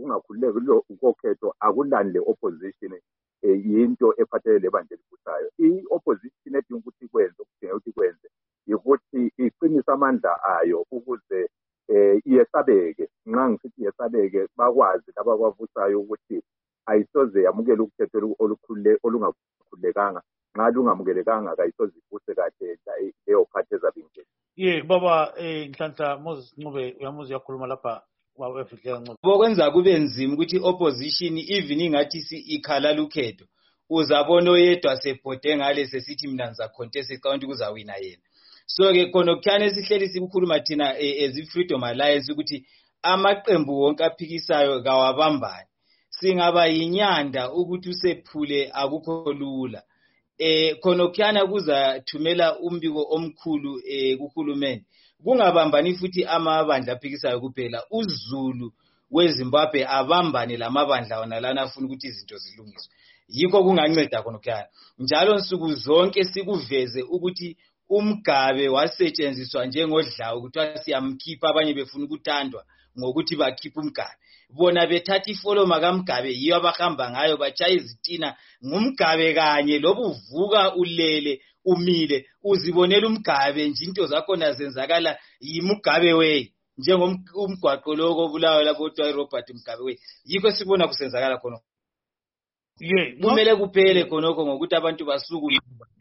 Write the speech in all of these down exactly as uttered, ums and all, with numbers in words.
ukungakhululeki ukokhetho akulani le opposition yinto ephathelene lebandla elibusayo. I-opposition edinga ukuthi ikwenze okudinga ukuthi ikwenze ukuthi iqinise amandla ayo ukuze eh iyesabeke. Nxa ngisithi iyesabeke bakwazi laba abavusayo ukuthi ayisoze yamukela ukhetho olukhulule olungakhululekanga. Nxa lungamukelekanga kayisoze ivuse kahle leyo phathi ezabingeni. Ye baba eh Nhlanhla Moses Ncube uyamuzi yakhuluma lapha baba efihleka Ncube. Bokwenza kube nzima ukuthi opposition even ingathi si ikhala lukhetho uzabona oyedwa sebhode ngale sesithi mina ngiza contest ecount kuzawina yena. So ke khonokuthana esihleli sibukhuluma thina as i-Freedom Alliance ukuthi amaqembu wonke aphikisayo kawabambani. Singaba yinyanda ukuthi usephule akukho lula. Eh khonokuthana kuzathumela umbiko omkhulu eh kuhulumeni. Kungabambani futhi amabandla aphikisayo kuphela. uZulu weZimbabwe abambane lamabandla wona lana afuna ukuthi izinto zilungiswe. Yikho kunganceda khonokuthana. Njalo nsuku zonke sikuveze ukuthi umgabe wasetshenziswa njengodlawu ukuthi siyamkhipha abanye befuna ukuthandwa ngokuthi bakhipha umgabe. Bona bethatha ifoloma kaMgabe yiyo abahamba ngayo bachaya izitina ngumgabe kanye lobuvuka ulele umile uzibonela umgabe nje into zakho nazenzakala yimugabe we njengomgwaqo lokho bulawa lapho Dr Robert Mugabe we yikho sibona kusenzakala khona. Ye kumele kuphele khonoko ngokuthi abantu basuku.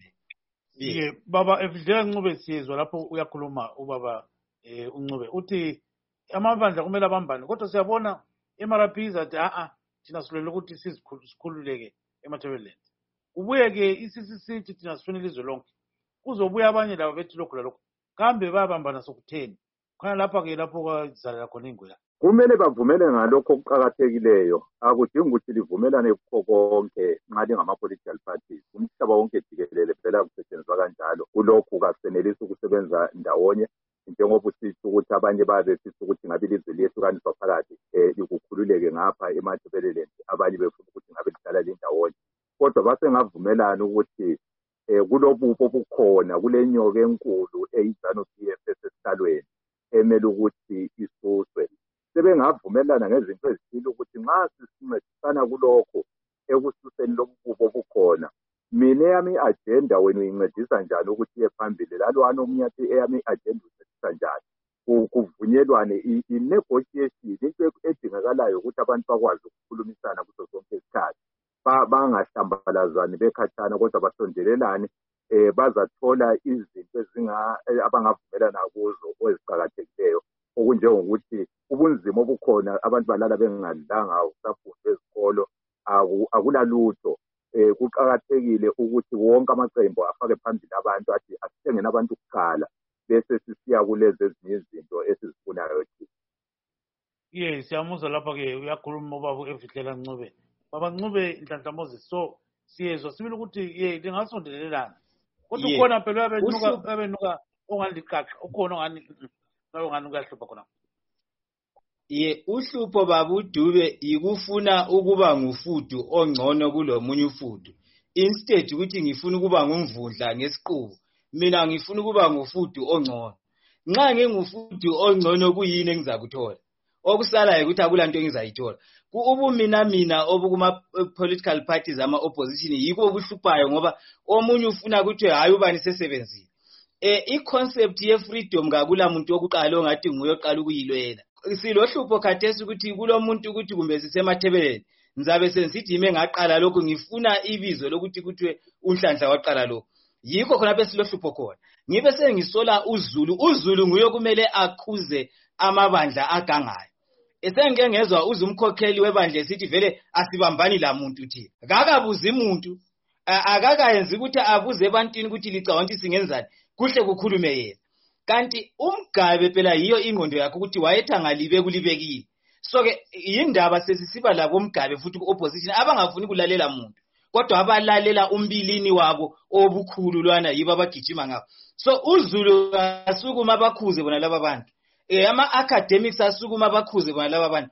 Ye baba efihleka Ncube siyezwa lapho uyakhuluma ubaba eh uNcube uthi amabandla kumele abambane kodwa siyabona eMarapiza athi a a thina silolela ukuthi sizikhululeke eMatabeleland. Ubuye ke i-C C C thina sifanele izwe lonke kuzobuya abanye labo bethi lokho lokho kambe bayabambana sokutheni khona lapha ke lapho kwazalela khona ingwela. Kumele bavumele ngalokho okuqhakathekileyo akudingi ukuthi livumelane kukho konke nxa lingama-political parties. Umhlaba wonke jikelele phela kusetshenziswa kanjalo kulokhu kasenelisi ukusebenza ndawonye njengoba usitsho ukuthi abanye babe sithi ukuthi ngabe ilizwe liyehlukaniswa phakathi um likukhululeke ngapha eMatabeleland abanye befuna ukuthi ngabe lihlala lindawonye. Kodwa basengavumelana ukuthi um kulobupho obukhona kule nyoka enkulu eyi-ZANU-P F esesihlalweni emele ukuthi isuswe. Sebengavumelana ngezinto ezithile ukuthi nxa sisincedisana kulokho ekususeni lobupho obukhona. Mina eyami i-agenda wena uyincedisa njani ukuthi iye phambili lalwana omunye athi eyami i-agenda uyincedisa njani kuvunyelwane i-negotiation into edingakalayo ukuthi abantu bakwazi ukukhulumisana kuso sonke isikhathi bangahlambalazani bekhathana kodwa basondelelane um bazathola izinto abangavumelana kuzo eziqakathekileyo okunjengokuthi ubunzima obukhona abantu balala bengadlanga usafunda ezikolo akulalutho. Eh kuqhakathekile ukuthi wonke amaqembu afake phambili abantu athi asithengene abantu kuqala bese sisiya kulezi ezinye izinto esizifunayo thina. Ye siyamuzwa lapha ke uyakhuluma ubaba efihleka Ncube. Baba Ncube Nhlanhla Moses so siyezwa sibili ukuthi ye lingasondelelana kodwa ukhona phela abenuka abenuka ongaliqaqa ukhona ongani ongani uyahlupha khona. Ye uhlupho babudube ikufuna ukuba ngufudu ongcono kulomunye ufudu instead ukuthi ngifuna ukuba ngumvundla ngesiqubu mina ngifuna ukuba ngufudu ongcono. Nxa ngingufudu ongcono kuyini engizakuthola okusala ukuthi akulanto engizayithola ku ubumina mina obukuma political parties ama opposition yiko obuhluphayo ngoba omunye ufuna ukuthi hayi ubani sesebenzile. Eh I concept ye freedom kakula muntu okuqala ongathi nguye oqala ukuyilwela. Silohlupho khathesi ukuthi kulomuntu ukuthi kumbe sisemathebeleni ngizabe sensithi ime ngaqala lokho ngifuna ibizo lokuthi kuthiwe uNhlanhla waqala lokho. Yikho khona bese silohlupho khona. Ngibe sengisola uZulu uZulu nguye kumele akhuze amabandla agangayo. Esengeke ngezwe uzumkhokheli webandla sithi vele asibambani la muntu thi. Akakabuzi umuntu akakayenzi ukuthi abuze ebantwini ukuthi licabanga ukuthi singenzani kuhle kukhulume yena. Kanti umgabe phela yiyo ingqondo yakho ukuthi wayethanga libe kulibekile. So ke indaba sesisiba labo umgabe futhi ku-opposition abangafuni kulalela muntu kodwa abalalela umbilini wabo obukhulu lwana yibo abagijima ngabo. So uZulu asukuma abakhuze bona laba bantu eh ama academics asukuma abakhuze bona laba bantu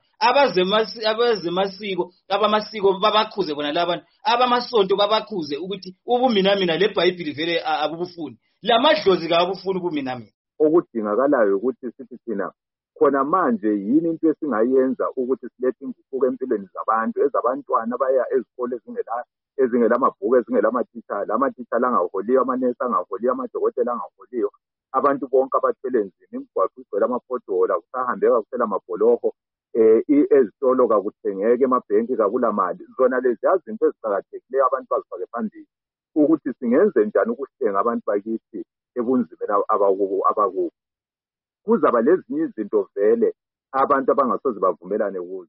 abazemasiko abamasiko babakhuze bona laba bantu abamasonto babakhuze ukuthi ubumina mina leBhayibheli vele abubufuni lamadlozi kabufuni ubumina mina. Okudingakalayo ukuthi sithi thina khona manje yini into esingayenza ukuthi silethe inguquko empilweni zabantu ezabantwana baya ezikole ezingela ezingelamabhuku ezingelamatitshala amatitshala angaholiyo amanesi angaholiyo amadokotela angaholiyo abantu bonke abathwele nzima imigwaqo igcwele amaphodola kusahambeka kuphela amabholoho eh ezitolo kakuthengeke emabhenki kakulamali zona lezi zinto eziqhakathekileyo abantu bazifake phambili ukuthi singenze njani ukuhlenga abantu bakithi ebunzimeni abakubo abakubo kuzaba lezinye izinto vele abantu abangasoze bavumelane kuzo